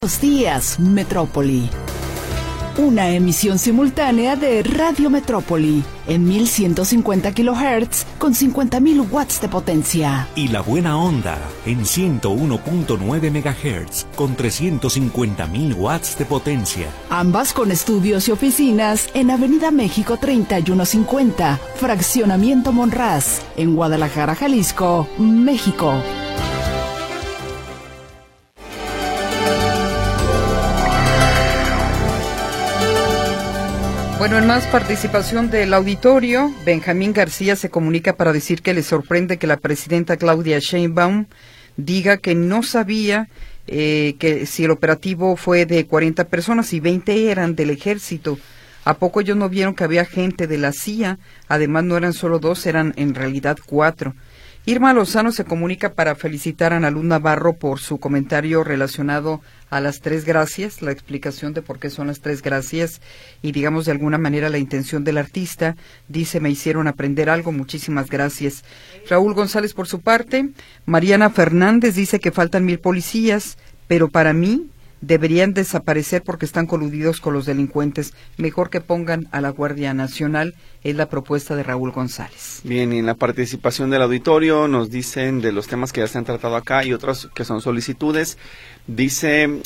Buenos días, Metrópoli. Una emisión simultánea de Radio Metrópoli en 1150 kHz con 50.000 watts de potencia. Y La Buena Onda en 101.9 MHz con 350.000 watts de potencia. Ambas con estudios y oficinas en Avenida México 3150, Fraccionamiento Monraz, en Guadalajara, Jalisco, México. Bueno, en más participación del auditorio, Benjamín García se comunica para decir que le sorprende que la presidenta Claudia Sheinbaum diga que no sabía que si el operativo fue de 40 personas y 20 eran del ejército. ¿A poco ellos no vieron que había gente de la CIA? Además no eran solo 2, eran en realidad 4. Irma Lozano se comunica para felicitar a Ana Luz Navarro por su comentario relacionado a las 3 gracias, la explicación de por qué son las 3 gracias y digamos de alguna manera la intención del artista. Dice, me hicieron aprender algo, muchísimas gracias. Raúl González por su parte, Mariana Fernández dice que faltan 1,000 policías, pero para mí deberían desaparecer porque están coludidos con los delincuentes. Mejor que pongan a la Guardia Nacional, es la propuesta de Raúl González. Bien, y en la participación del auditorio nos dicen de los temas que ya se han tratado acá y otros que son solicitudes. Dice,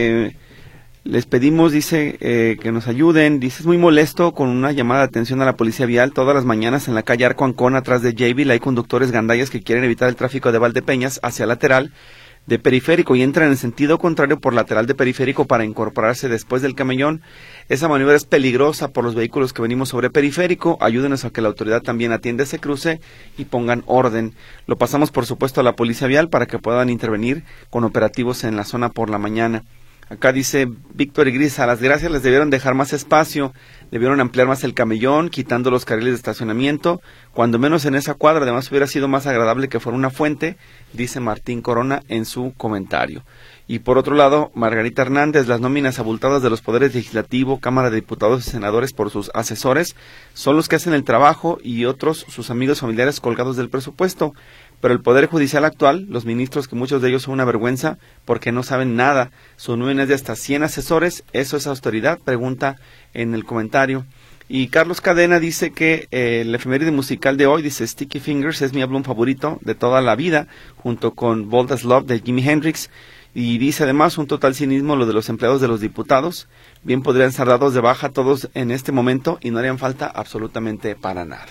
les pedimos, que nos ayuden. Dice, es muy molesto con una llamada de atención a la policía vial. Todas las mañanas en la calle Arco Ancón, atrás de Jayville, hay conductores gandallas que quieren evitar el tráfico de Valdepeñas hacia lateral de periférico y entran en sentido contrario por lateral de periférico para incorporarse después del camellón. Esa maniobra es peligrosa por los vehículos que venimos sobre periférico. Ayúdenos a que la autoridad también atienda ese cruce y pongan orden. Lo pasamos por supuesto a la policía vial para que puedan intervenir con operativos en la zona por la mañana. Acá dice Víctor Igris, a las gracias les debieron dejar más espacio, debieron ampliar más el camellón, quitando los carriles de estacionamiento, cuando menos en esa cuadra. Además hubiera sido más agradable que fuera una fuente, dice Martín Corona en su comentario. Y por otro lado, Margarita Hernández, las nóminas abultadas de los poderes legislativo, Cámara de Diputados y Senadores por sus asesores son los que hacen el trabajo y otros sus amigos familiares colgados del presupuesto. Pero el Poder Judicial actual, los ministros, que muchos de ellos son una vergüenza porque no saben nada, su nómina es de hasta 100 asesores, ¿eso es austeridad?, pregunta en el comentario. Y Carlos Cadena dice que el efeméride musical de hoy, dice Sticky Fingers, es mi álbum favorito de toda la vida, junto con Bold as Love de Jimi Hendrix. Y dice además un total cinismo lo de los empleados de los diputados, bien podrían ser dados de baja todos en este momento y no harían falta absolutamente para nada.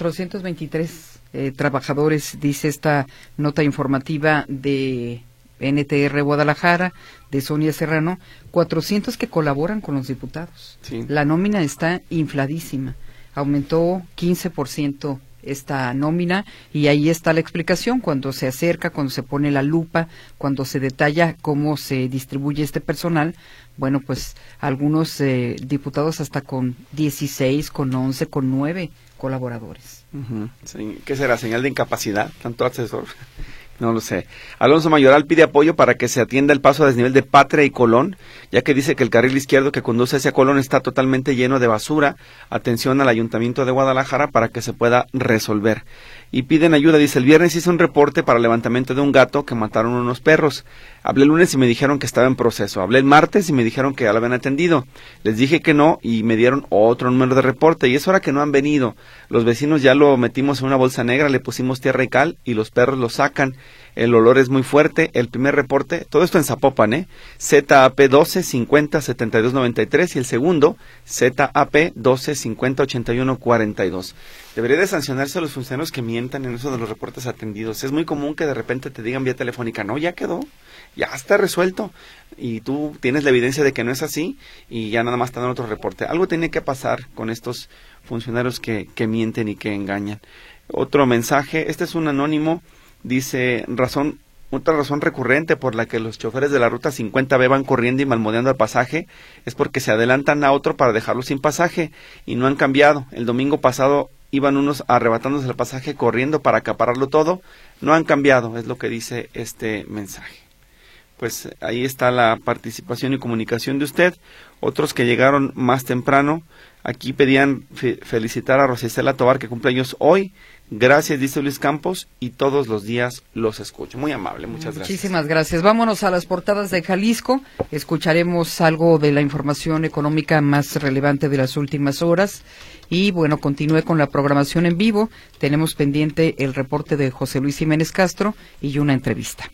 423 trabajadores, dice esta nota informativa de NTR Guadalajara, de Sonia Serrano, 400 que colaboran con los diputados. Sí. La nómina está infladísima, aumentó 15% esta nómina y ahí está la explicación cuando se acerca, cuando se pone la lupa, cuando se detalla cómo se distribuye este personal. Bueno, pues algunos diputados hasta con 16, con 11, con 9 colaboradores. Sí. ¿Qué será? ¿Señal de incapacidad? ¿Tanto asesor? No lo sé. Alonso Mayoral pide apoyo para que se atienda el paso a desnivel de Patria y Colón, ya que dice que el carril izquierdo que conduce hacia Colón está totalmente lleno de basura. Atención al Ayuntamiento de Guadalajara para que se pueda resolver. Y piden ayuda, dice, el viernes hice un reporte para el levantamiento de un gato que mataron unos perros. Hablé el lunes y me dijeron que estaba en proceso. Hablé el martes y me dijeron que ya lo habían atendido. Les dije que no y me dieron otro número de reporte y es hora que no han venido. Los vecinos ya lo metimos en una bolsa negra, le pusimos tierra y cal y los perros lo sacan. El olor es muy fuerte. El primer reporte, todo esto en Zapopan, ZAP 12 50 72 93 y el segundo ZAP 12 50 81 42. Debería de sancionarse a los funcionarios que mientan en eso de los reportes atendidos. Es muy común que de repente te digan vía telefónica, no, ya quedó, ya está resuelto, y tú tienes la evidencia de que no es así, y ya nada más te dan otro reporte. Algo tiene que pasar con estos funcionarios que mienten y que engañan. Otro mensaje, este es un anónimo, dice, otra razón recurrente por la que los choferes de la Ruta 50B van corriendo y malmodeando al pasaje es porque se adelantan a otro para dejarlo sin pasaje, y no han cambiado. El domingo pasado iban unos arrebatándose el pasaje corriendo para acapararlo todo, no han cambiado, es lo que dice este mensaje. pues ahí está la participación y comunicación de usted. Otros que llegaron más temprano, aquí pedían felicitar a Rosicela Tovar, que cumple años hoy. Gracias, dice Luis Campos, y todos los días los escucho. Muy amable, muchas gracias. Muchísimas gracias. Vámonos a las portadas de Jalisco. Escucharemos algo de la información económica más relevante de las últimas horas. Y bueno, continúe con la programación en vivo. Tenemos pendiente el reporte de José Luis Jiménez Castro y una entrevista.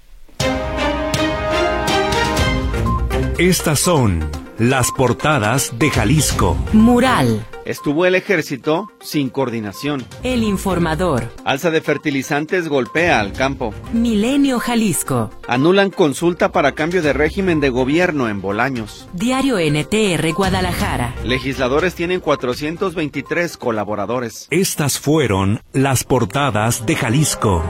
Estas son las portadas de Jalisco. Mural. Estuvo el ejército sin coordinación. El Informador. Alza de fertilizantes golpea al campo. Milenio Jalisco. Anulan consulta para cambio de régimen de gobierno en Bolaños. Diario NTR Guadalajara. Legisladores tienen 423 colaboradores. Estas fueron las portadas de Jalisco.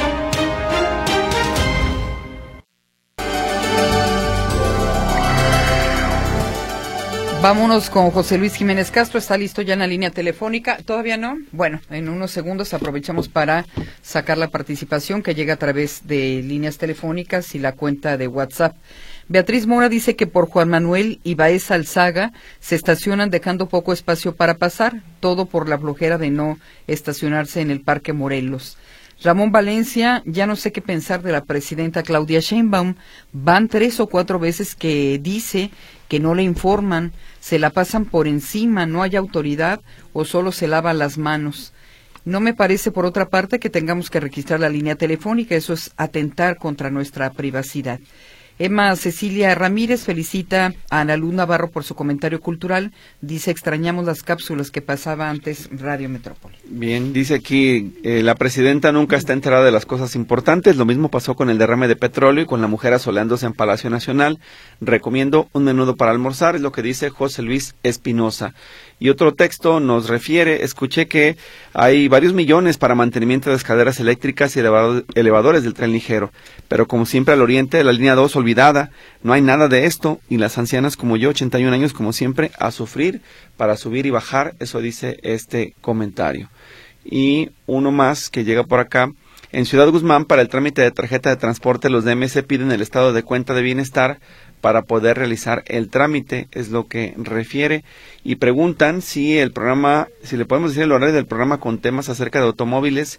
Vámonos con José Luis Jiménez Castro. ¿Está listo ya en la línea telefónica? ¿Todavía no? Bueno, en unos segundos aprovechamos para sacar la participación que llega a través de líneas telefónicas y la cuenta de WhatsApp. Beatriz Mora dice que por Juan Manuel y Baez Alzaga se estacionan dejando poco espacio para pasar, todo por la flojera de no estacionarse en el Parque Morelos. Ramón Valencia, ya no sé qué pensar de la presidenta Claudia Sheinbaum. Van 3 o 4 veces que dice que no le informan, se la pasan por encima, no hay autoridad o solo se lava las manos. No me parece, por otra parte, que tengamos que registrar la línea telefónica, eso es atentar contra nuestra privacidad. Emma Cecilia Ramírez felicita a Ana Luz Navarro por su comentario cultural. Dice, extrañamos las cápsulas que pasaba antes Radio Metrópoli. Bien, dice aquí, la presidenta nunca está enterada de las cosas importantes. Lo mismo pasó con el derrame de petróleo y con la mujer asoleándose en Palacio Nacional. Recomiendo un menudo para almorzar, es lo que dice José Luis Espinosa. Y otro texto nos refiere, escuché que hay varios millones para mantenimiento de escaleras eléctricas y elevadores del tren ligero, pero como siempre al oriente, la línea 2 olvidada, no hay nada de esto, y las ancianas como yo, 81 años, como siempre, a sufrir para subir y bajar, eso dice este comentario. Y uno más que llega por acá, en Ciudad Guzmán, para el trámite de tarjeta de transporte, los DMS piden el estado de cuenta de bienestar para poder realizar el trámite, es lo que refiere, y preguntan si el programa, si le podemos decir el horario del programa con temas acerca de automóviles,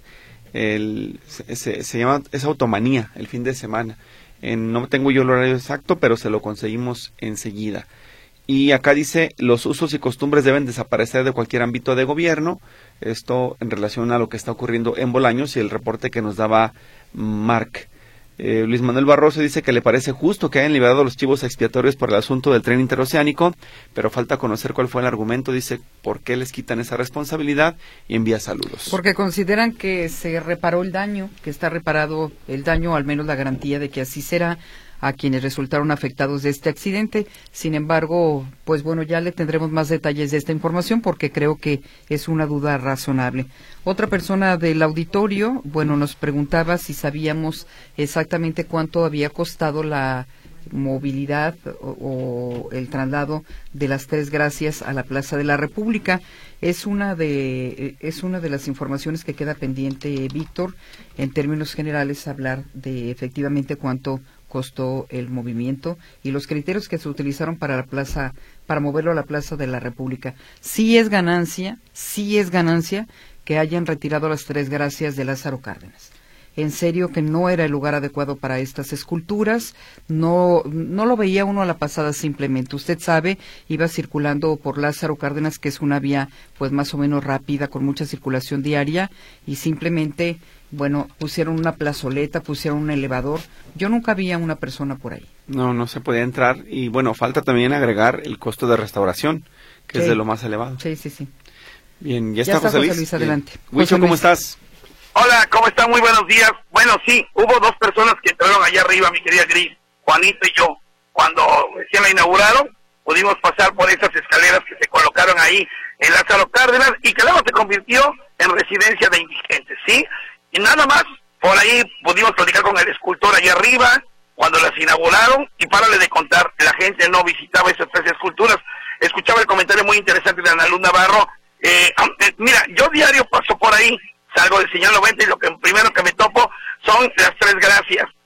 se llama, es Automanía, el fin de semana. No tengo yo el horario exacto, pero se lo conseguimos enseguida. Y acá dice, los usos y costumbres deben desaparecer de cualquier ámbito de gobierno, esto en relación a lo que está ocurriendo en Bolaños y el reporte que nos daba Marc. Luis Manuel Barroso dice que le parece justo que hayan liberado los chivos expiatorios por el asunto del tren interoceánico, pero falta conocer cuál fue el argumento, dice, por qué les quitan esa responsabilidad, y envía saludos. Porque consideran que se reparó el daño, que está reparado el daño, al menos la garantía de que así será a quienes resultaron afectados de este accidente. Sin embargo, pues bueno, ya le tendremos más detalles de esta información porque creo que es una duda razonable. Otra persona del auditorio, bueno, nos preguntaba si sabíamos exactamente cuánto había costado la movilidad o el traslado de las Tres Gracias a la Plaza de la República. Es una de las informaciones que queda pendiente, Víctor, en términos generales, hablar de efectivamente cuánto costó el movimiento y los criterios que se utilizaron para la plaza, para moverlo a la Plaza de la República. Sí es ganancia que hayan retirado las Tres Gracias de Lázaro Cárdenas. En serio que no era el lugar adecuado para estas esculturas, no lo veía uno a la pasada simplemente. Usted sabe, iba circulando por Lázaro Cárdenas, que es una vía pues más o menos rápida, con mucha circulación diaria, y simplemente, bueno, pusieron una plazoleta, pusieron un elevador. Yo nunca vi a una persona por ahí. No se podía entrar, y bueno, falta también agregar el costo de restauración, que sí, es de lo más elevado. Sí. Bien, ya está José Luis, adelante. Huicho, ¿cómo estás? Hola, ¿cómo están? Muy buenos días. Bueno, sí, hubo 2 personas que entraron allá arriba, mi querida Gris, Juanito y yo. Cuando recién la inauguraron, pudimos pasar por esas escaleras que se colocaron ahí en Lázaro Cárdenas y que luego se convirtió en residencia de indigentes, ¿sí? Y nada más, por ahí pudimos platicar con el escultor allá arriba, cuando las inauguraron, y párale de contar, la gente no visitaba esas 3 esculturas. Escuchaba el comentario muy interesante de Ana Luz Navarro. Mira, yo diario paso por ahí, salgo del señal 90 y lo primero que me topo son las Tres Gracias.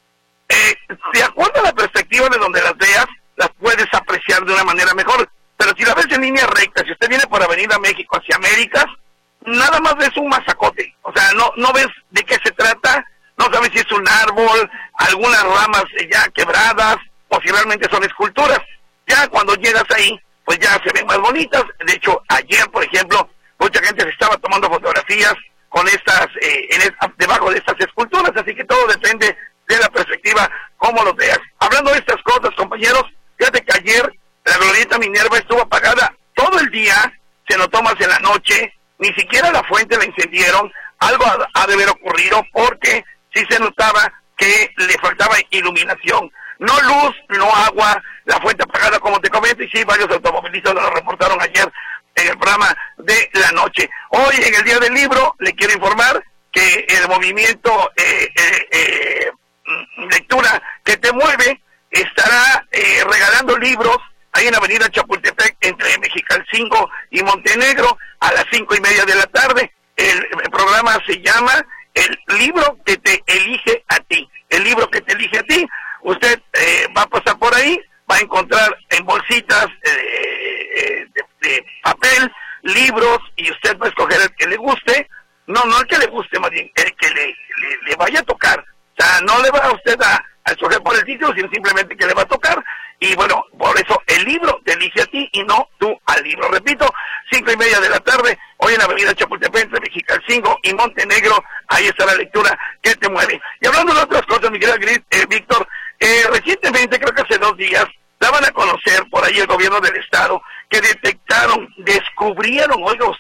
de acuerdo a la perspectiva de donde las veas, las puedes apreciar de una manera mejor. Pero si la ves en línea recta, si usted viene por Avenida México hacia Américas, nada más ves un mazacote. O sea, no ves de qué se trata, no sabes si es un árbol, algunas ramas ya quebradas, o si realmente son esculturas. Ya cuando llegas ahí, pues ya se ven más bonitas. De hecho, ayer, por ejemplo, mucha gente se estaba tomando fotografías con estas, debajo de estas esculturas, así que todo depende de la perspectiva, cómo lo veas. Hablando de estas cosas, compañeros, fíjate que ayer la glorieta Minerva estuvo apagada todo el día, se notó más en la noche, ni siquiera la fuente la encendieron, algo ha de haber ocurrido porque sí se notaba que le faltaba iluminación. No luz, no agua, la fuente apagada, como te comento, y sí, varios automovilistas lo reportaron ayer en el programa de la noche. Hoy, en el Día del Libro, le quiero informar que el movimiento Lectura que te mueve estará regalando libros ahí en Avenida Chapultepec, entre Mexicalcingo y Montenegro, a las 5:30 de la tarde. El programa se llama El Libro que te elige a ti. El libro que te elige a ti. Usted va a pasar por ahí, va a encontrar en bolsitas de papel, libros, y usted va a escoger el que le guste. No el que le guste, más bien, el que le vaya a tocar. O sea, no le va a usted a escoger por el título, sino simplemente que le va a tocar. Y bueno, por eso el libro te elige a ti y no tú al libro. Repito, 5:30 de la tarde, hoy en la Avenida Chapultepec, entre Mexicalcingo y Montenegro, ahí está la lectura que te mueve. Y hablando de otras cosas, mi querido Víctor, recientemente, creo que hace 2 días, daban a conocer por ahí el gobierno del estado que descubrieron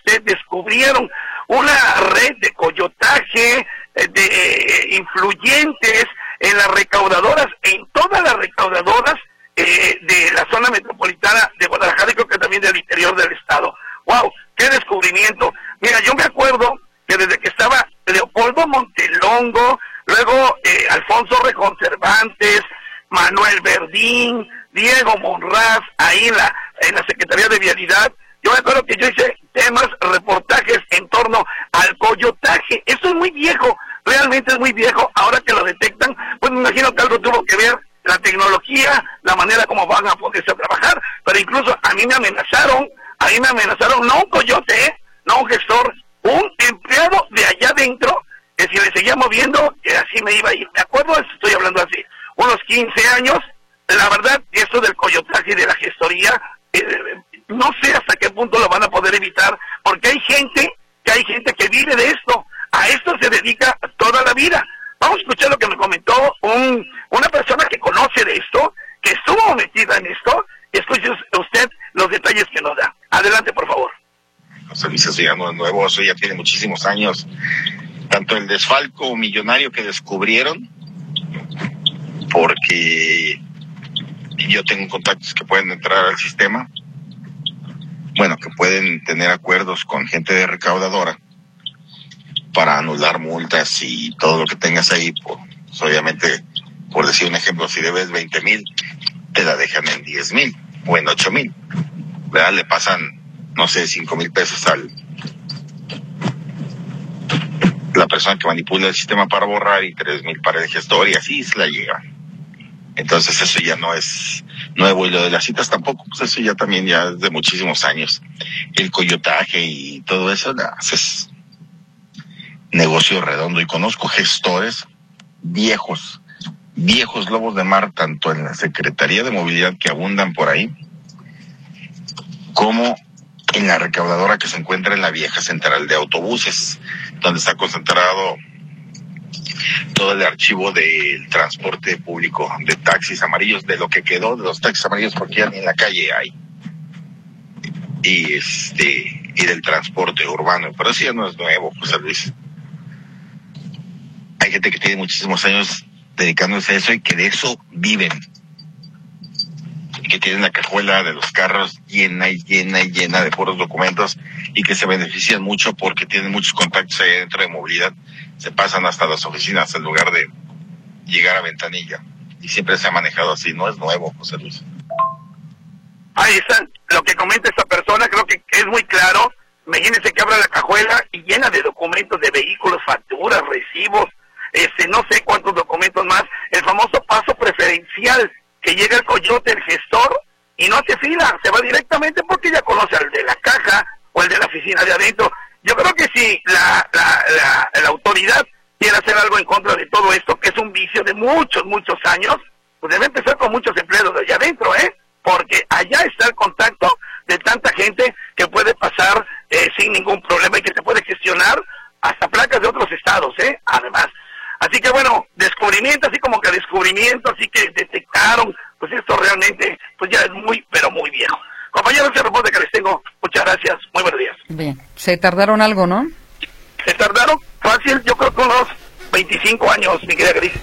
una red de coyotaje, de influyentes en las recaudadoras, en todas las recaudadoras de la zona metropolitana de Guadalajara, y creo que también del interior del estado. ¡Wow! ¡Qué descubrimiento! Mira, yo me acuerdo que desde que estaba Leopoldo Montelongo, luego Alfonso Rejón Cervantes, Manuel Verdín, Diego Monraz, ahí en la Secretaría de Vialidad, yo me acuerdo que yo hice reportajes en torno al coyotaje. Eso es muy viejo, realmente es muy viejo. Ahora que lo detectan, pues me imagino que algo tuvo que ver la tecnología, la manera como van a poderse trabajar, pero incluso a mí me amenazaron, no un coyote, no un gestor, un empleado de allá adentro, que si le seguía moviendo, que así me iba a ir. ¿De acuerdo? Estoy hablando así, unos 15 años, la verdad, esto del coyotaje y de la gestoría, no sé hasta qué punto lo van a poder evitar, porque hay gente que vive de esto, a esto se dedica toda la vida. Vamos a escuchar lo que me comentó una persona que conoce de esto, que estuvo metida en esto, y escuche usted los detalles que nos da. Adelante, por favor. José Luis, eso ya no es nuevo, eso ya tiene muchísimos años. Tanto el desfalco millonario que descubrieron, porque yo tengo contactos que pueden entrar al sistema, bueno, que pueden tener acuerdos con gente de recaudadora para anular multas y todo lo que tengas ahí, pues obviamente, por decir un ejemplo, si debes 20,000, te la dejan en 10,000 o en 8,000, ¿verdad? Le pasan, no sé, 5,000 pesos a la persona que manipula el sistema para borrar y 3,000 para el gestor, y así se la llevan. Entonces eso ya no es nuevo, y lo de las citas tampoco, pues eso ya también ya es de muchísimos años. El coyotaje y todo eso es negocio redondo, y conozco gestores viejos lobos de mar, tanto en la Secretaría de Movilidad, que abundan por ahí, como en la recaudadora que se encuentra en la vieja central de autobuses, donde está concentrado todo el archivo del transporte público, de taxis amarillos, de lo que quedó de los taxis amarillos, porque ya ni en la calle hay, y del transporte urbano. Pero eso ya no es nuevo, José Luis. Hay gente que tiene muchísimos años dedicándose a eso y que de eso viven, y que tienen la cajuela de los carros llena de puros documentos, y que se benefician mucho porque tienen muchos contactos ahí dentro de movilidad. Se pasan hasta las oficinas en lugar de llegar a ventanilla, y siempre se ha manejado así. No es nuevo, José Luis. Ahí está, lo que comenta esta persona, creo que es muy claro. Imagínense que abra la cajuela y llena de documentos, de vehículos, facturas, recibos, no sé cuántos documentos más, el famoso paso preferencial, que llega el coyote, el gestor, y no hace fila, se va directamente porque ya conoce al de la caja o el de la oficina de adentro. Yo creo que si la autoridad quiere hacer algo en contra de todo esto, que es un vicio de muchos años, pues debe empezar con muchos empleados de allá adentro, porque allá está el contacto de tanta gente que puede pasar sin ningún problema y que se puede gestionar hasta placas de otros estados, además. Así que bueno, descubrimiento, así como que descubrimiento, así que detectaron, pues esto realmente, pues ya es muy, pero muy viejo. Compañeros, ese reporte que les tengo, muchas gracias, muy buenos días. Bien, se tardaron algo, ¿no? Se tardaron fácil, yo creo que unos 25 años, mi querida Gris.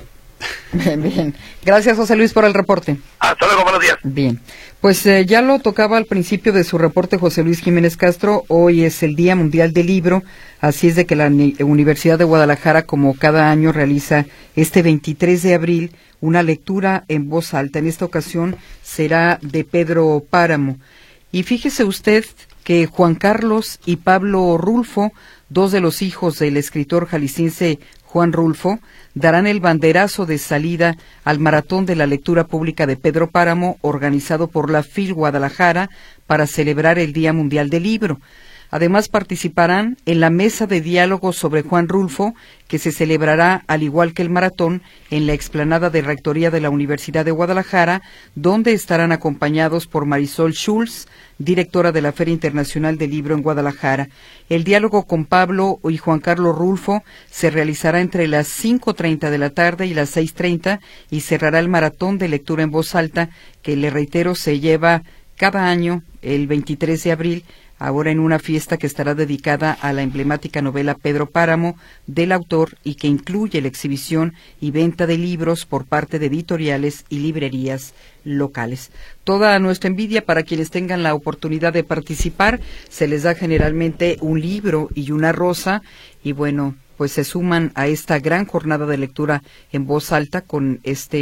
Bien. Gracias, José Luis, por el reporte. Hasta luego, buenos días. Bien. Pues ya lo tocaba al principio de su reporte José Luis Jiménez Castro. Hoy es el Día Mundial del Libro, así es de que la Universidad de Guadalajara, como cada año, realiza este 23 de abril una lectura en voz alta. En esta ocasión será de Pedro Páramo. Y fíjese usted que Juan Carlos y Pablo Rulfo, dos de los hijos del escritor jalisciense Juan Rulfo, darán el banderazo de salida al Maratón de la Lectura Pública de Pedro Páramo, organizado por la FIL Guadalajara para celebrar el Día Mundial del Libro. Además participarán en la mesa de diálogo sobre Juan Rulfo, que se celebrará, al igual que el maratón, en la explanada de Rectoría de la Universidad de Guadalajara, donde estarán acompañados por Marisol Schulz, directora de la Feria Internacional del Libro en Guadalajara. El diálogo con Pablo y Juan Carlos Rulfo se realizará entre las 5:30 de la tarde y las 6:30 y cerrará el maratón de lectura en voz alta, que, le reitero, se lleva cada año el 23 de abril, ahora en una fiesta que estará dedicada a la emblemática novela Pedro Páramo del autor y que incluye la exhibición y venta de libros por parte de editoriales y librerías locales. Toda nuestra envidia para quienes tengan la oportunidad de participar. Se les da generalmente un libro y una rosa y bueno, pues se suman a esta gran jornada de lectura en voz alta con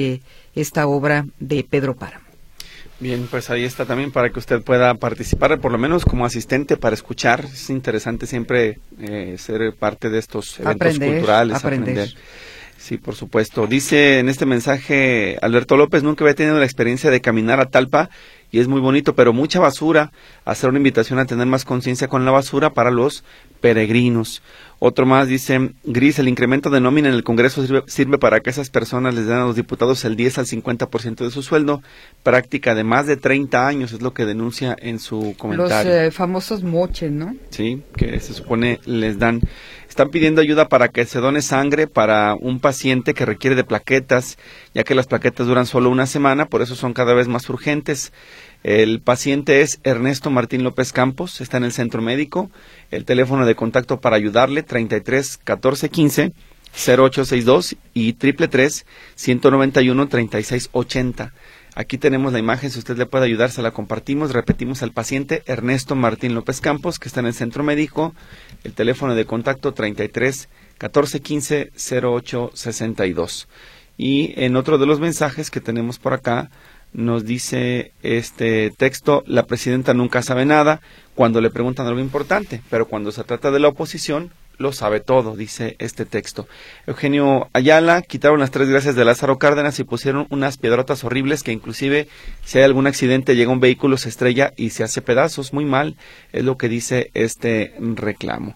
esta obra de Pedro Páramo. Bien, pues ahí está también para que usted pueda participar, por lo menos como asistente para escuchar. Es interesante siempre ser parte de estos eventos culturales, aprender. Sí, por supuesto. Dice en este mensaje Alberto López: nunca había tenido la experiencia de caminar a Talpa y es muy bonito, pero mucha basura. Hacer una invitación a tener más conciencia con la basura para los peregrinos. Otro más dice: Gris, el incremento de nómina en el Congreso sirve para que esas personas les den a los diputados el 10 al 50% de su sueldo, práctica de más de 30 años, es lo que denuncia en su comentario. Los famosos moches, ¿no? Sí, que se supone les dan. Están pidiendo ayuda para que se done sangre para un paciente que requiere de plaquetas, ya que las plaquetas duran solo una semana, por eso son cada vez más urgentes. El paciente es Ernesto Martín López Campos, está en el centro médico. El teléfono de contacto para ayudarle, 33 14 15 0862 y 333 191 36 80. Aquí tenemos la imagen, si usted le puede ayudar, se la compartimos. Repetimos, al paciente Ernesto Martín López Campos, que está en el centro médico. El teléfono de contacto 33 14 15 08 62. Y en otro de los mensajes que tenemos por acá, nos dice este texto: la presidenta nunca sabe nada cuando le preguntan algo importante, pero cuando se trata de la oposición, lo sabe todo, dice este texto. Eugenio Ayala: quitaron las 3 gracias de Lázaro Cárdenas y pusieron unas piedrotas horribles que inclusive si hay algún accidente, llega un vehículo, se estrella y se hace pedazos. Muy mal, es lo que dice este reclamo.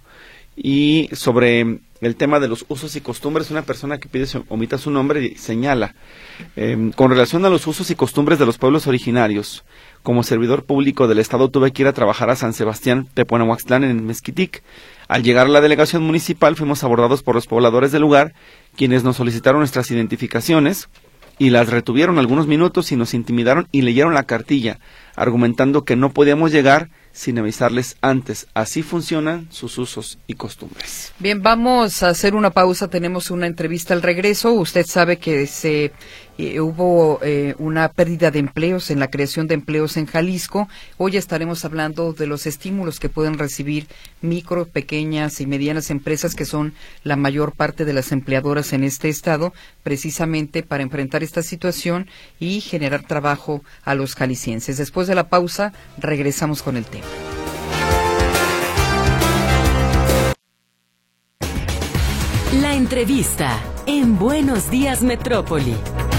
Y sobre el tema de los usos y costumbres, una persona que pide omita su nombre y señala: con relación a los usos y costumbres de los pueblos originarios, como servidor público del Estado tuve que ir a trabajar a San Sebastián Teponahuaxtlán en Mezquitic. Al llegar a la delegación municipal fuimos abordados por los pobladores del lugar, quienes nos solicitaron nuestras identificaciones y las retuvieron algunos minutos y nos intimidaron y leyeron la cartilla, argumentando que no podíamos llegar sin avisarles antes. Así funcionan sus usos y costumbres. Bien, vamos a hacer una pausa. Tenemos una entrevista al regreso. Usted sabe que hubo una pérdida de empleos en la creación de empleos en Jalisco. Hoy estaremos hablando de los estímulos que pueden recibir micro, pequeñas y medianas empresas, que son la mayor parte de las empleadoras en este estado, precisamente para enfrentar esta situación y generar trabajo a los jaliscienses. Después de la pausa, regresamos con el tema. La entrevista. en Buenos Días Metrópoli.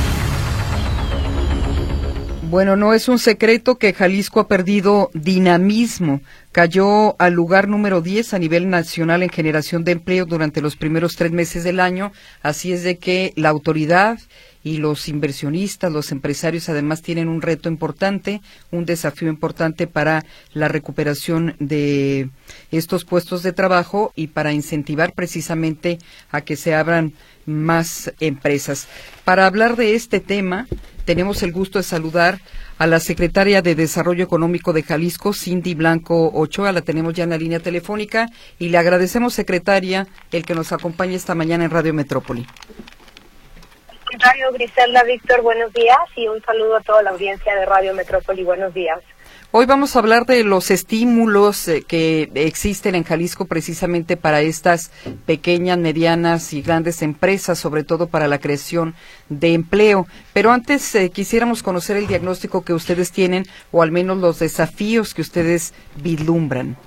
Bueno, no es un secreto que Jalisco ha perdido dinamismo. Cayó al lugar número 10 a nivel nacional en generación de empleo durante los primeros 3 meses del año. Así es de que la autoridad y los inversionistas, los empresarios, además tienen un reto importante, un desafío importante para la recuperación de estos puestos de trabajo y para incentivar precisamente a que se abran más empresas. Para hablar de este tema, tenemos el gusto de saludar a la secretaria de Desarrollo Económico de Jalisco, Cindy Blanco Ochoa. La tenemos ya en la línea telefónica y le agradecemos, secretaria, el que nos acompañe esta mañana en Radio Metrópoli. Contrario, Griselda, Víctor, buenos días y un saludo a toda la audiencia de Radio Metrópoli. Buenos días. Hoy vamos a hablar de los estímulos que existen en Jalisco precisamente para estas pequeñas, medianas y grandes empresas, sobre todo para la creación de empleo. Pero antes quisiéramos conocer el diagnóstico que ustedes tienen o al menos los desafíos que ustedes vislumbran.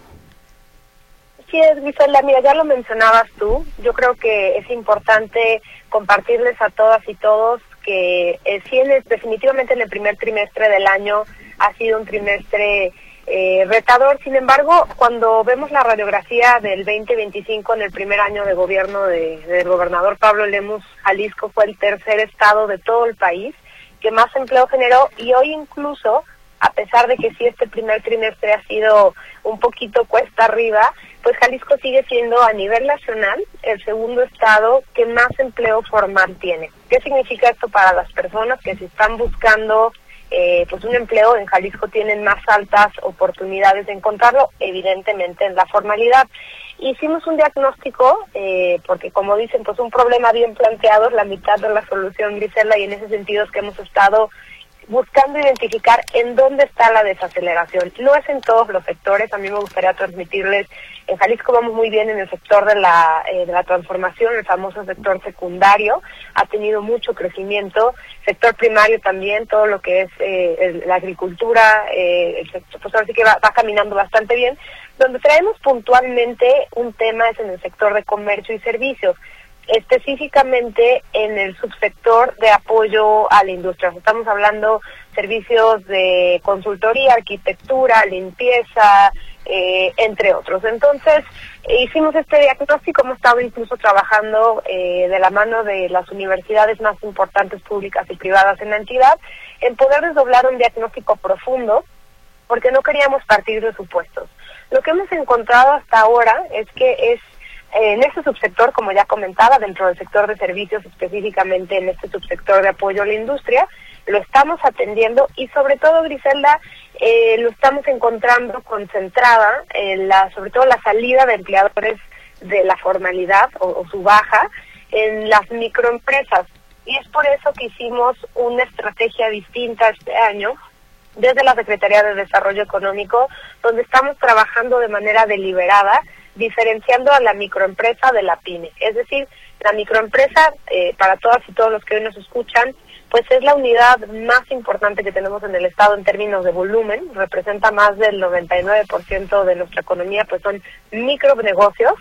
Sí, Griselda, mira, ya lo mencionabas tú. Yo creo que es importante compartirles a todas y todos que definitivamente en el primer trimestre del año ha sido un trimestre retador. Sin embargo, cuando vemos la radiografía del 2025 en el primer año de gobierno del gobernador Pablo Lemus, Jalisco fue el tercer estado de todo el país que más empleo generó y hoy incluso, a pesar de que sí este primer trimestre ha sido un poquito cuesta arriba, pues Jalisco sigue siendo a nivel nacional el segundo estado que más empleo formal tiene. ¿Qué significa esto para las personas que si están buscando pues un empleo en Jalisco tienen más altas oportunidades de encontrarlo, evidentemente en la formalidad? Hicimos un diagnóstico, porque como dicen, pues un problema bien planteado es la mitad de la solución, Griselda, y en ese sentido es que hemos estado buscando identificar en dónde está la desaceleración. No es en todos los sectores, a mí me gustaría transmitirles, en Jalisco vamos muy bien en el sector de la transformación, el famoso sector secundario, ha tenido mucho crecimiento, sector primario también, todo lo que es la agricultura, el sector, pues ahora sí que va caminando bastante bien. Donde traemos puntualmente un tema es en el sector de comercio y servicios, específicamente en el subsector de apoyo a la industria. Estamos hablando servicios de consultoría, arquitectura, limpieza, entre otros. Entonces, hicimos este diagnóstico, hemos estado incluso trabajando de la mano de las universidades más importantes públicas y privadas en la entidad, en poder desdoblar un diagnóstico profundo, porque no queríamos partir de supuestos. Lo que hemos encontrado hasta ahora es que en este subsector, como ya comentaba, dentro del sector de servicios, específicamente en este subsector de apoyo a la industria, lo estamos atendiendo y sobre todo, Griselda, lo estamos encontrando concentrada en sobre todo la salida de empleadores de la formalidad o su baja en las microempresas. Y es por eso que hicimos una estrategia distinta este año desde la Secretaría de Desarrollo Económico, donde estamos trabajando de manera deliberada, diferenciando a la microempresa de la pyme. Es decir, la microempresa, para todas y todos los que hoy nos escuchan, pues es la unidad más importante que tenemos en el Estado en términos de volumen, representa más del 99% de nuestra economía, pues son micronegocios,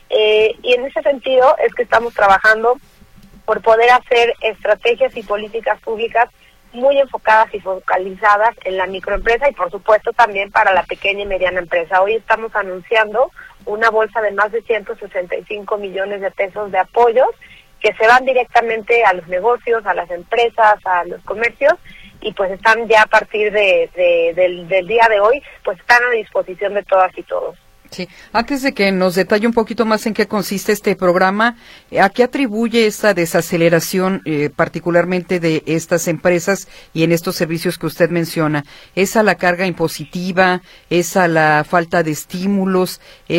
y en ese sentido es que estamos trabajando por poder hacer estrategias y políticas públicas muy enfocadas y focalizadas en la microempresa y por supuesto también para la pequeña y mediana empresa. Hoy estamos anunciando una bolsa de más de 165 millones de pesos de apoyos que se van directamente a los negocios, a las empresas, a los comercios y pues están ya a partir del día de hoy, pues están a disposición de todas y todos. Sí. Antes de que nos detalle un poquito más en qué consiste este programa, ¿a qué atribuye esta desaceleración particularmente de estas empresas y en estos servicios que usted menciona? ¿Es a la carga impositiva? ¿Es a la falta de estímulos?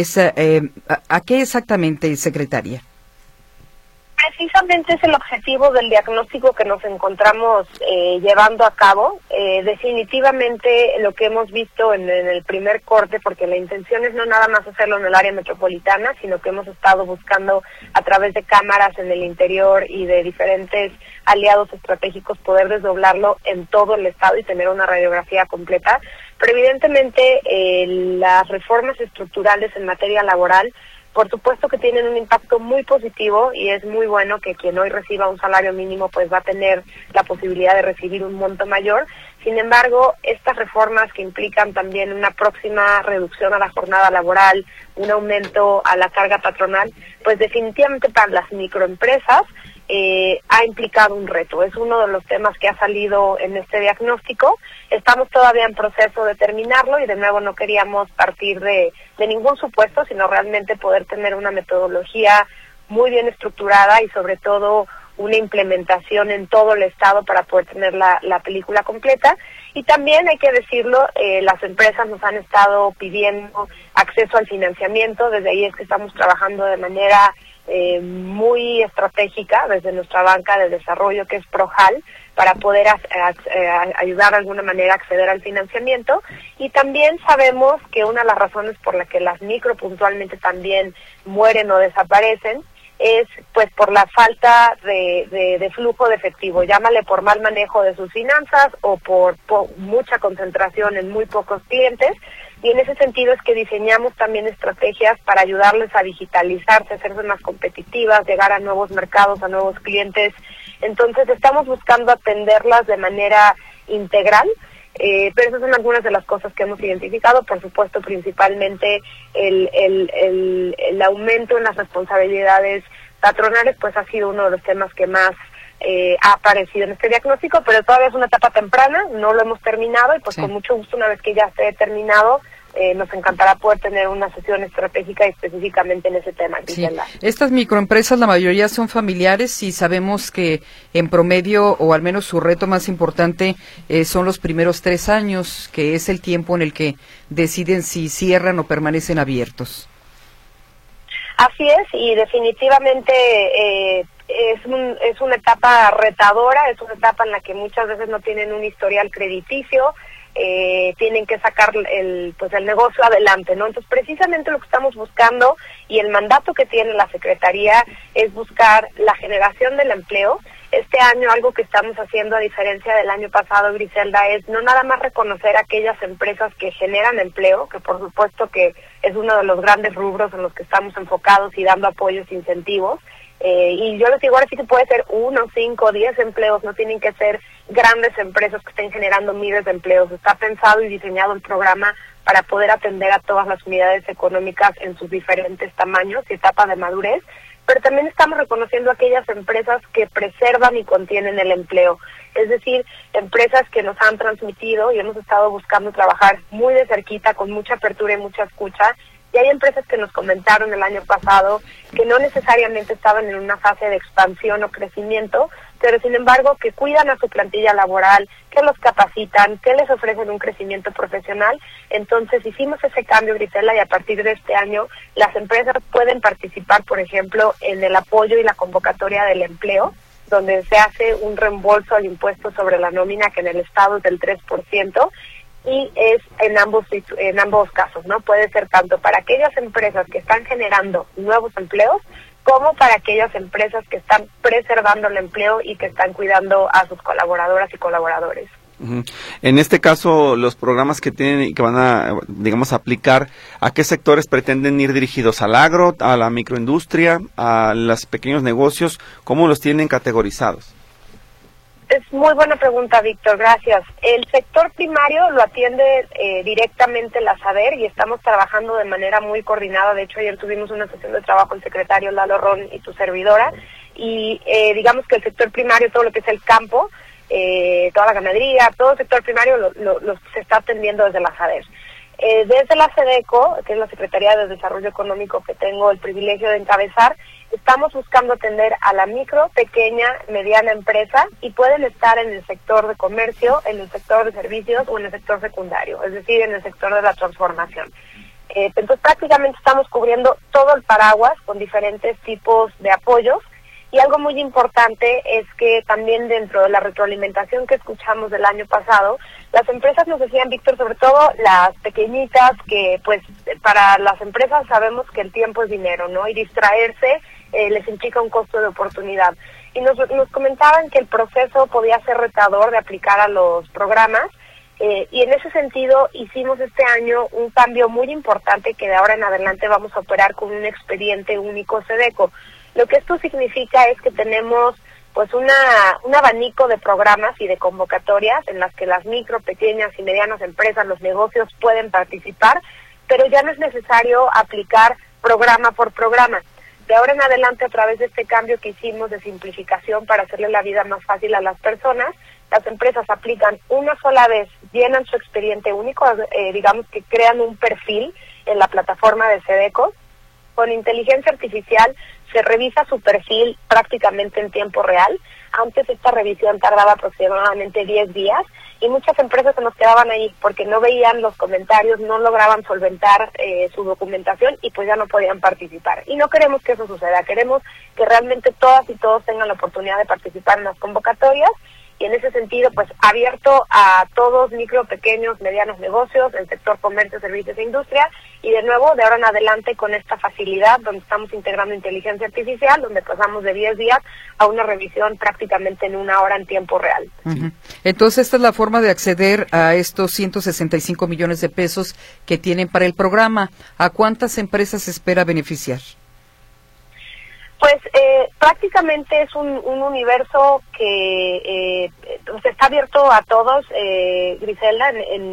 ¿A qué exactamente, secretaria? Precisamente es el objetivo del diagnóstico que nos encontramos llevando a cabo. Definitivamente lo que hemos visto en el primer corte, porque la intención es no nada más hacerlo en el área metropolitana, sino que hemos estado buscando a través de cámaras en el interior y de diferentes aliados estratégicos poder desdoblarlo en todo el estado y tener una radiografía completa. Pero evidentemente las reformas estructurales en materia laboral por supuesto que tienen un impacto muy positivo y es muy bueno que quien hoy reciba un salario mínimo pues va a tener la posibilidad de recibir un monto mayor. Sin embargo, estas reformas que implican también una próxima reducción a la jornada laboral, un aumento a la carga patronal, pues definitivamente para las microempresas ha implicado un reto. Es uno de los temas que ha salido en este diagnóstico. Estamos todavía en proceso de terminarlo y de nuevo no queríamos partir de ningún supuesto, sino realmente poder tener una metodología muy bien estructurada y sobre todo una implementación en todo el estado para poder tener la película completa. Y también hay que decirlo, las empresas nos han estado pidiendo acceso al financiamiento. Desde ahí es que estamos trabajando de manera muy estratégica desde nuestra banca de desarrollo, que es ProHal, para poder ayudar de alguna manera a acceder al financiamiento. Y también sabemos que una de las razones por la que las micro puntualmente también mueren o desaparecen es pues por la falta de flujo de efectivo, llámale por mal manejo de sus finanzas o por mucha concentración en muy pocos clientes. Y en ese sentido es que diseñamos también estrategias para ayudarles a digitalizarse, a hacerse más competitivas, llegar a nuevos mercados, a nuevos clientes. Entonces estamos buscando atenderlas de manera integral, pero esas son algunas de las cosas que hemos identificado. Por supuesto, principalmente el aumento en las responsabilidades patronales, pues ha sido uno de los temas que más ha aparecido en este diagnóstico, pero todavía es una etapa temprana, no lo hemos terminado y pues sí, con mucho gusto, una vez que ya esté terminado, nos encantará poder tener una sesión estratégica específicamente en ese tema. Sí. Estas microempresas, la mayoría son familiares y sabemos que en promedio, o al menos su reto más importante, son los primeros 3 años, que es el tiempo en el que deciden si cierran o permanecen abiertos. Así es, y definitivamente es una etapa retadora, es una etapa en la que muchas veces no tienen un historial crediticio, tienen que sacar el negocio adelante, ¿no? Entonces, precisamente lo que estamos buscando y el mandato que tiene la Secretaría es buscar la generación del empleo. Este año algo que estamos haciendo, a diferencia del año pasado, Griselda, es no nada más reconocer aquellas empresas que generan empleo, que por supuesto que es uno de los grandes rubros en los que estamos enfocados y dando apoyos e incentivos. Y yo les digo, ahora sí que puede ser 1, 5, 10 empleos, no tienen que ser grandes empresas que estén generando miles de empleos. Está pensado y diseñado el programa para poder atender a todas las unidades económicas en sus diferentes tamaños y etapas de madurez, pero también estamos reconociendo aquellas empresas que preservan y contienen el empleo, es decir, empresas que nos han transmitido y hemos estado buscando trabajar muy de cerquita, con mucha apertura y mucha escucha. Y hay empresas que nos comentaron el año pasado que no necesariamente estaban en una fase de expansión o crecimiento, pero sin embargo que cuidan a su plantilla laboral, que los capacitan, que les ofrecen un crecimiento profesional. Entonces hicimos ese cambio, Grisela, y a partir de este año las empresas pueden participar, por ejemplo, en el apoyo y la convocatoria del empleo, donde se hace un reembolso al impuesto sobre la nómina, que en el estado es del 3%, y es en ambos casos, ¿no? Puede ser tanto para aquellas empresas que están generando nuevos empleos como para aquellas empresas que están preservando el empleo y que están cuidando a sus colaboradoras y colaboradores. Uh-huh. En este caso, los programas que tienen y que van a, digamos, aplicar, ¿a qué sectores pretenden ir dirigidos? ¿Al agro, a la microindustria, a los pequeños negocios? ¿Cómo los tienen categorizados? Es muy buena pregunta, Víctor, gracias. El sector primario lo atiende directamente la SADER y estamos trabajando de manera muy coordinada. De hecho, ayer tuvimos una sesión de trabajo el secretario Lalo Ron y tu servidora. Y digamos que el sector primario, todo lo que es el campo, toda la ganadería, todo el sector primario lo se está atendiendo desde la SADER. Desde la SEDECO, que es la Secretaría de Desarrollo Económico que tengo el privilegio de encabezar, estamos buscando atender a la micro, pequeña, mediana empresa y pueden estar en el sector de comercio, en el sector de servicios o en el sector secundario, es decir, en el sector de la transformación. Entonces prácticamente estamos cubriendo todo el paraguas con diferentes tipos de apoyos. Y algo muy importante es que también dentro de la retroalimentación que escuchamos del año pasado, las empresas nos decían, Víctor, sobre todo las pequeñitas, que pues para las empresas sabemos que el tiempo es dinero, ¿no? Y distraerse les implica un costo de oportunidad. Y nos comentaban que el proceso podía ser retador de aplicar a los programas Y en ese sentido hicimos este año un cambio muy importante que de ahora en adelante vamos a operar con un expediente único SEDECO. Lo que esto significa es que tenemos pues un abanico de programas y de convocatorias en las que las micro, pequeñas y medianas empresas, los negocios pueden participar, pero ya no es necesario aplicar programa por programa. De ahora en adelante, a través de este cambio que hicimos de simplificación para hacerle la vida más fácil a las personas, las empresas aplican una sola vez, llenan su expediente único, digamos que crean un perfil en la plataforma de SEDECO. Con inteligencia artificial se revisa su perfil prácticamente en tiempo real. Antes esta revisión tardaba aproximadamente 10 días y muchas empresas se nos quedaban ahí porque no veían los comentarios, no lograban solventar su documentación y pues ya no podían participar. Y no queremos que eso suceda, queremos que realmente todas y todos tengan la oportunidad de participar en las convocatorias. Y en ese sentido, pues abierto a todos, micro, pequeños, medianos negocios, el sector comercio, servicios e industria, y de nuevo, de ahora en adelante, con esta facilidad, donde estamos integrando inteligencia artificial, donde pasamos de 10 días a una revisión prácticamente en 1 hora en tiempo real. Uh-huh. Entonces, esta es la forma de acceder a estos 165 millones de pesos que tienen para el programa. ¿A cuántas empresas se espera beneficiar? Pues prácticamente es un universo que está abierto a todos, Griselda,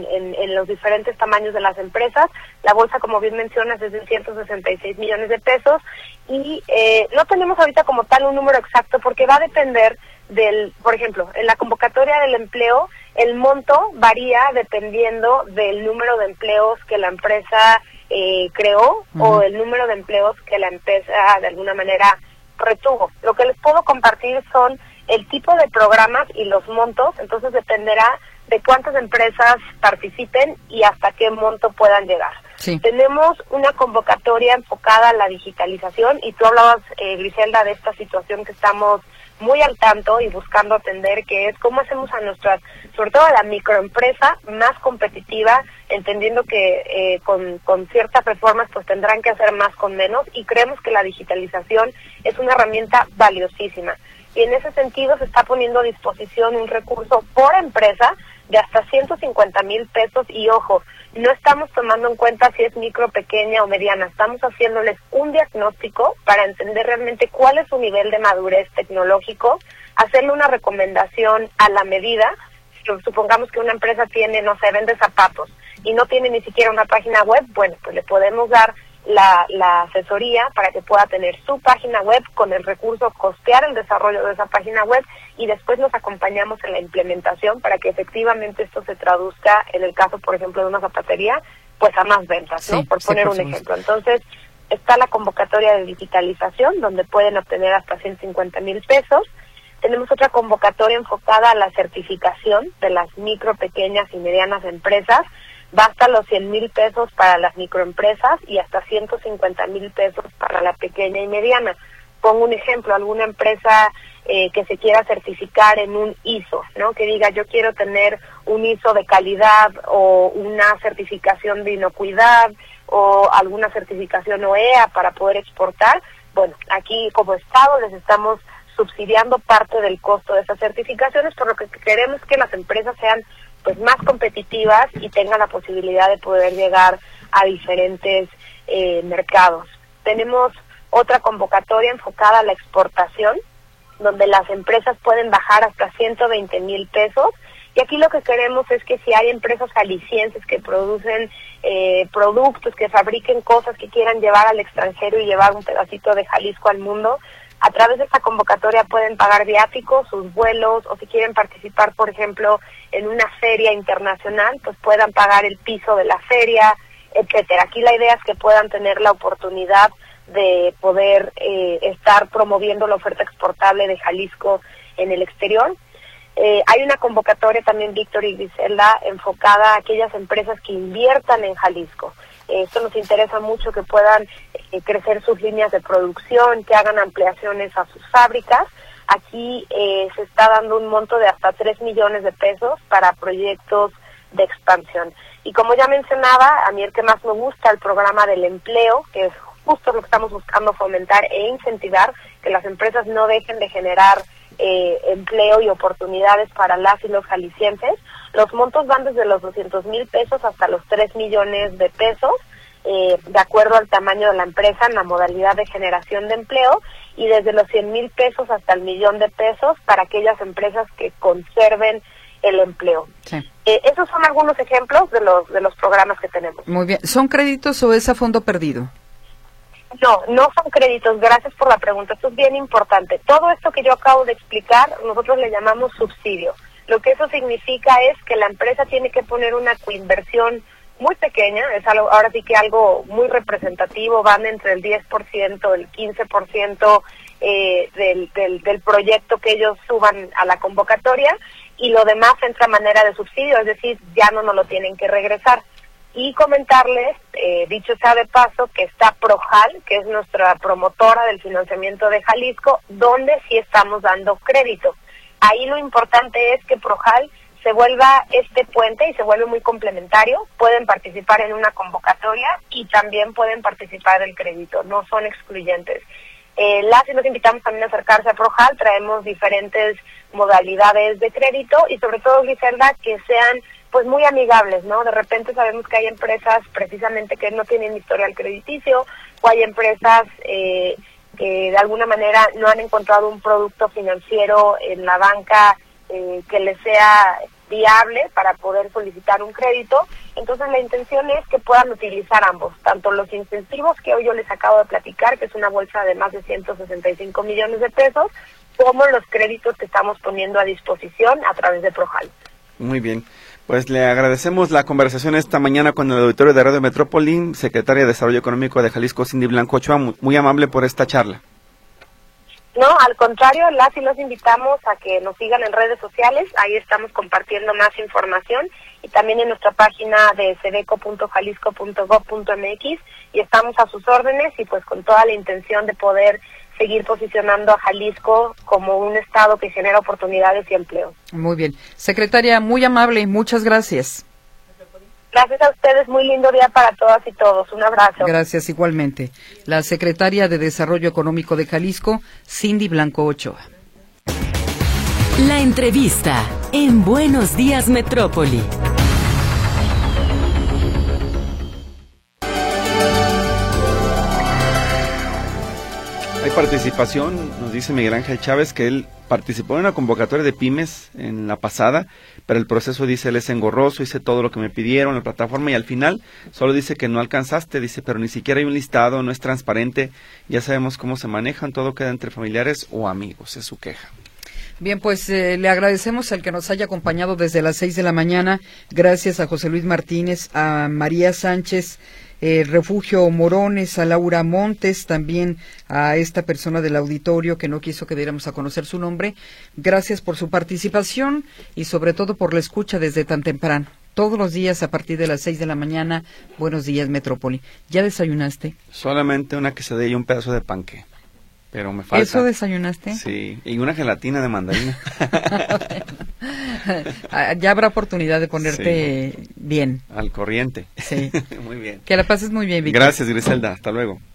en los diferentes tamaños de las empresas. La bolsa, como bien mencionas, es de 166 millones de pesos y no tenemos ahorita como tal un número exacto porque va a depender por ejemplo, en la convocatoria del empleo, el monto varía dependiendo del número de empleos que la empresa creó o el número de empleos que la empresa de alguna manera retuvo. Lo que les puedo compartir son el tipo de programas y los montos, entonces dependerá de cuántas empresas participen y hasta qué monto puedan llegar. Sí. Tenemos una convocatoria enfocada a la digitalización y tú hablabas, Griselda, de esta situación que estamos muy al tanto y buscando atender, que es cómo hacemos a nuestras, sobre todo a la microempresa, más competitiva, entendiendo que con ciertas reformas pues tendrán que hacer más con menos, y creemos que la digitalización es una herramienta valiosísima. Y en ese sentido se está poniendo a disposición un recurso por empresa de hasta 150,000 pesos, y ojo, no estamos tomando en cuenta si es micro, pequeña o mediana, estamos haciéndoles un diagnóstico para entender realmente cuál es su nivel de madurez tecnológico, hacerle una recomendación a la medida. Supongamos que una empresa tiene, no sé, vende zapatos y no tiene ni siquiera una página web, bueno, pues le podemos dar la asesoría para que pueda tener su página web, con el recurso costear el desarrollo de esa página web, y después nos acompañamos en la implementación para que efectivamente esto se traduzca, en el caso, por ejemplo, de una zapatería, pues a más ventas, ¿no? Sí, por poner un ejemplo. Entonces, está la convocatoria de digitalización, donde pueden obtener hasta 150,000 pesos. Tenemos otra convocatoria enfocada a la certificación de las micro, pequeñas y medianas empresas. Basta los 100,000 pesos para las microempresas y hasta 150,000 pesos para la pequeña y mediana. Pongo un ejemplo, alguna empresa que se quiera certificar en un ISO, ¿no? Que diga, yo quiero tener un ISO de calidad o una certificación de inocuidad o alguna certificación OEA para poder exportar. Bueno, aquí como Estado les estamos subsidiando parte del costo de esas certificaciones, por lo que queremos que las empresas sean pues más competitivas y tengan la posibilidad de poder llegar a diferentes mercados. Tenemos otra convocatoria enfocada a la exportación, donde las empresas pueden bajar hasta 120,000 pesos, y aquí lo que queremos es que si hay empresas jaliscienses que producen productos, que fabriquen cosas que quieran llevar al extranjero y llevar un pedacito de Jalisco al mundo, a través de esta convocatoria pueden pagar viáticos, sus vuelos, o si quieren participar, por ejemplo, en una feria internacional, pues puedan pagar el piso de la feria, etcétera. Aquí la idea es que puedan tener la oportunidad de poder estar promoviendo la oferta exportable de Jalisco en el exterior. Hay una convocatoria también, Víctor y Griselda, enfocada a aquellas empresas que inviertan en Jalisco. Esto nos interesa mucho, que puedan crecer sus líneas de producción, que hagan ampliaciones a sus fábricas. Aquí se está dando un monto de hasta 3 millones de pesos para proyectos de expansión. Y como ya mencionaba, a mí el que más me gusta, el programa del empleo, que es justo lo que estamos buscando fomentar e incentivar, que las empresas no dejen de generar empleo y oportunidades para las y los jaliscienses. Los montos van desde los 200,000 pesos hasta los 3 millones de pesos, de acuerdo al tamaño de la empresa en la modalidad de generación de empleo, y desde los 100,000 pesos hasta el 1,000,000 de pesos para aquellas empresas que conserven el empleo. Sí. Esos son algunos ejemplos de los programas que tenemos. Muy bien. ¿Son créditos o es a fondo perdido? No son créditos. Gracias por la pregunta. Esto es bien importante. Todo esto que yo acabo de explicar, nosotros le llamamos subsidio. Lo que eso significa es que la empresa tiene que poner una coinversión muy pequeña, es algo, ahora sí que algo muy representativo, van entre el 10%, el 15% del proyecto que ellos suban a la convocatoria, y lo demás entra a manera de subsidio, es decir, ya no nos lo tienen que regresar. Y comentarles, dicho sea de paso, que está Projal, que es nuestra promotora del financiamiento de Jalisco, donde sí estamos dando crédito. Ahí lo importante es que Projal se vuelva este puente y se vuelve muy complementario. Pueden participar en una convocatoria y también pueden participar del crédito, no son excluyentes. Y los invitamos también a acercarse a Projal, traemos diferentes modalidades de crédito y sobre todo, Griselda, que sean pues muy amigables, ¿no? De repente sabemos que hay empresas precisamente que no tienen historial crediticio, o hay empresas que de alguna manera no han encontrado un producto financiero en la banca que les sea viable para poder solicitar un crédito. Entonces la intención es que puedan utilizar ambos, tanto los incentivos que hoy yo les acabo de platicar, que es una bolsa de más de 165 millones de pesos, como los créditos que estamos poniendo a disposición a través de Projal. Muy bien. Pues le agradecemos la conversación esta mañana con el auditorio de Radio Metrópoli, secretaria de Desarrollo Económico de Jalisco, Cindy Blanco Ochoa, muy amable por esta charla. No, al contrario, y los invitamos a que nos sigan en redes sociales, ahí estamos compartiendo más información, y también en nuestra página de sedeco.jalisco.gov.mx, y estamos a sus órdenes, y pues con toda la intención de poder seguir posicionando a Jalisco como un estado que genera oportunidades y empleo. Muy bien. Secretaria, muy amable, muchas gracias. Gracias a ustedes, muy lindo día para todas y todos. Un abrazo. Gracias, igualmente. La secretaria de Desarrollo Económico de Jalisco, Cindy Blanco Ochoa. La entrevista en Buenos Días Metrópoli. Hay participación, nos dice Miguel Ángel Chávez, que él participó en una convocatoria de pymes en la pasada, pero el proceso, dice él, es engorroso, hice todo lo que me pidieron, la plataforma, y al final solo dice que no alcanzaste, dice, pero ni siquiera hay un listado, no es transparente, ya sabemos cómo se manejan, todo queda entre familiares o amigos, es su queja. Bien, pues le agradecemos al que nos haya acompañado desde las 6 de la mañana, gracias a José Luis Martínez, a María Sánchez, Refugio Morones, a Laura Montes, también a esta persona del auditorio que no quiso que diéramos a conocer su nombre. Gracias por su participación y sobre todo por la escucha desde tan temprano. Todos los días a partir de las 6 de la mañana, Buenos Días Metrópoli. ¿Ya desayunaste? Solamente una quesadilla y un pedazo de panque, pero me falta. ¿Eso desayunaste? Sí, y una gelatina de mandarina. Ya habrá oportunidad de ponerte bien. Al corriente. Sí. Muy bien. Que la pases muy bien, Víctor. Gracias, Griselda. Hasta luego.